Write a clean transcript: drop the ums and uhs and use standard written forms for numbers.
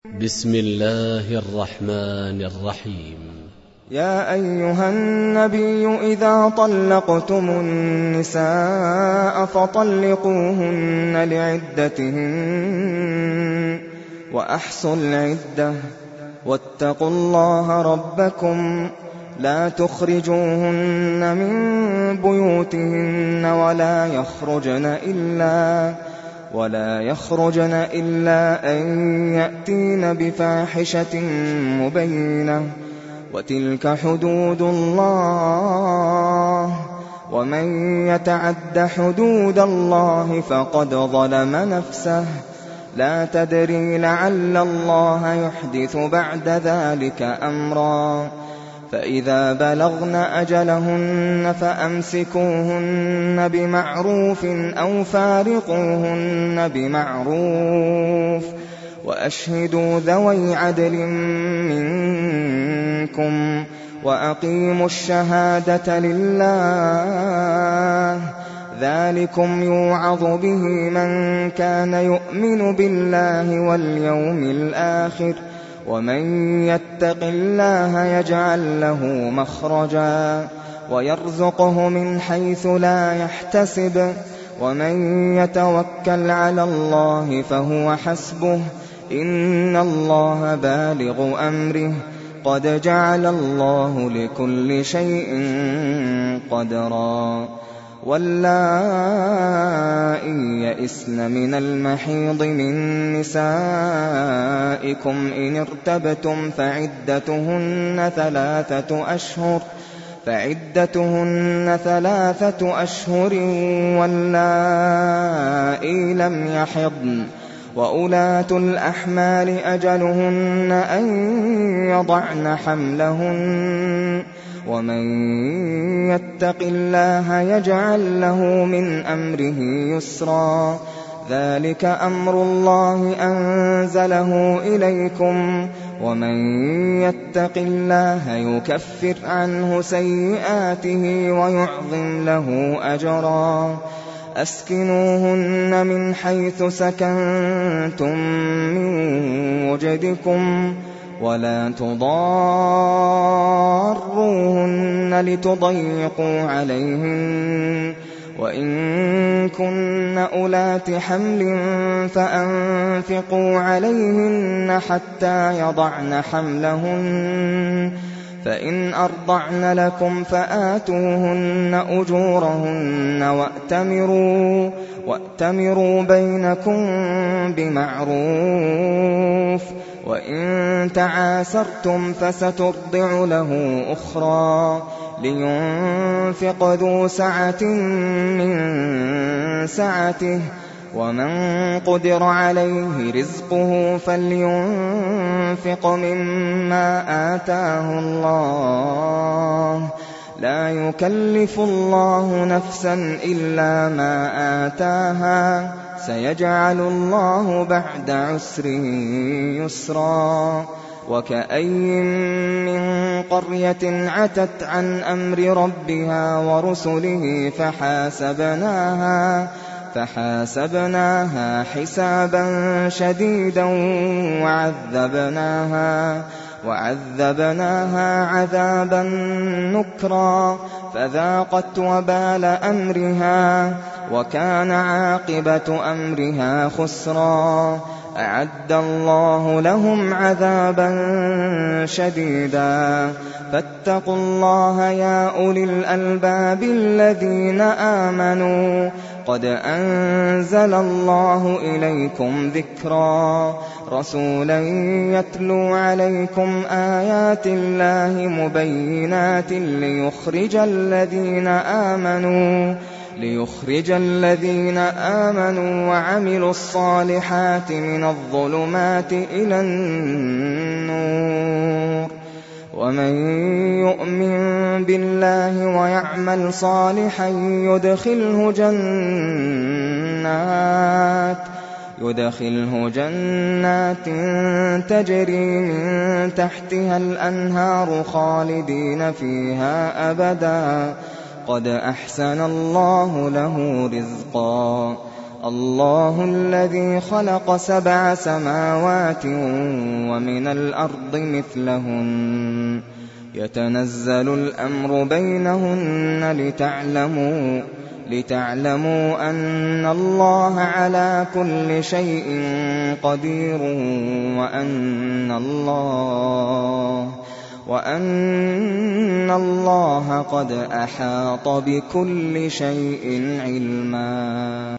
بسم الله الرحمن الرحيم. يا أيها النبي إذا طلقتم النساء فطلقوهن لعدتهن وأحصوا العدة واتقوا الله ربكم لا تخرجوهن من بيوتهن ولا يخرجن إلا أن يأتين بفاحشة مبينة وتلك حدود الله ومن يتعد حدود الله فقد ظلم نفسه لا تدري لعل الله يحدث بعد ذلك أمرا فإذا بلغن أجلهن فأمسكوهن بمعروف أو فارقوهن بمعروف وأشهدوا ذوي عدل منكم وأقيموا الشهادة لله ذلكم يوعظ به من كان يؤمن بالله واليوم الآخر ومن يتق الله يجعل له مخرجا ويرزقه من حيث لا يحتسب ومن يتوكل على الله فهو حسبه إن الله بالغ أمره قد جعل الله لكل شيء قدرا واللائي يئسن من المحيض من نسائكم إن ارتبتم فعدتهن 3 أشهر واللائي لم يحضن وأولاة الأحمال أجلهن أن يضعن حملهن ومن يتق الله يجعل له من أمره يسرا ذلك أمر الله أنزله إليكم ومن يتق الله يكفر عنه سيئاته ويعظم له أجرا أسكنوهن من حيث سكنتم من وجدكم ولا تضاروهن لتضيقوا عليهن وإن كن أولات حمل فأنفقوا عليهن حتى يضعن حملهن فإن أرضعن لكم فآتوهن أجورهن وأتمروا بينكم بمعروف وإن تعاسرتم فسترضع له أخرى لينفق ذو سعة من سعته ومن قدر عليه رزقه فلينفق مما آتاه الله لا يكلف الله نفسا إلا ما آتاها سيجعل الله بعد عسر يسرا وكأين من قرية عتت عن أمر ربها ورسله فحاسبناها حسابا شديدا وعذبناها عذابا نكرا فذاقت وبال أمرها وكان عاقبة أمرها خسرا أعد الله لهم عذابا شديدا فاتقوا الله يا أولي الألباب الذين آمنوا قد أنزل الله إليكم ذكرا رسولا يتلو عليكم آيات الله مبينات ليخرج الذين آمنوا وعملوا الصالحات من الظلمات إلى النور ومن يؤمن بالله ويعمل صالحا يدخله جنات تجري من تحتها الأنهار خالدين فيها أبدا قد أحسن الله له رزقا الله الذي خلق 7 سماوات ومن الأرض مثلهن يتنزل الأمر بينهن لتعلموا أن الله على كل شيء قدير وأن الله قد أحاط بكل شيء علما.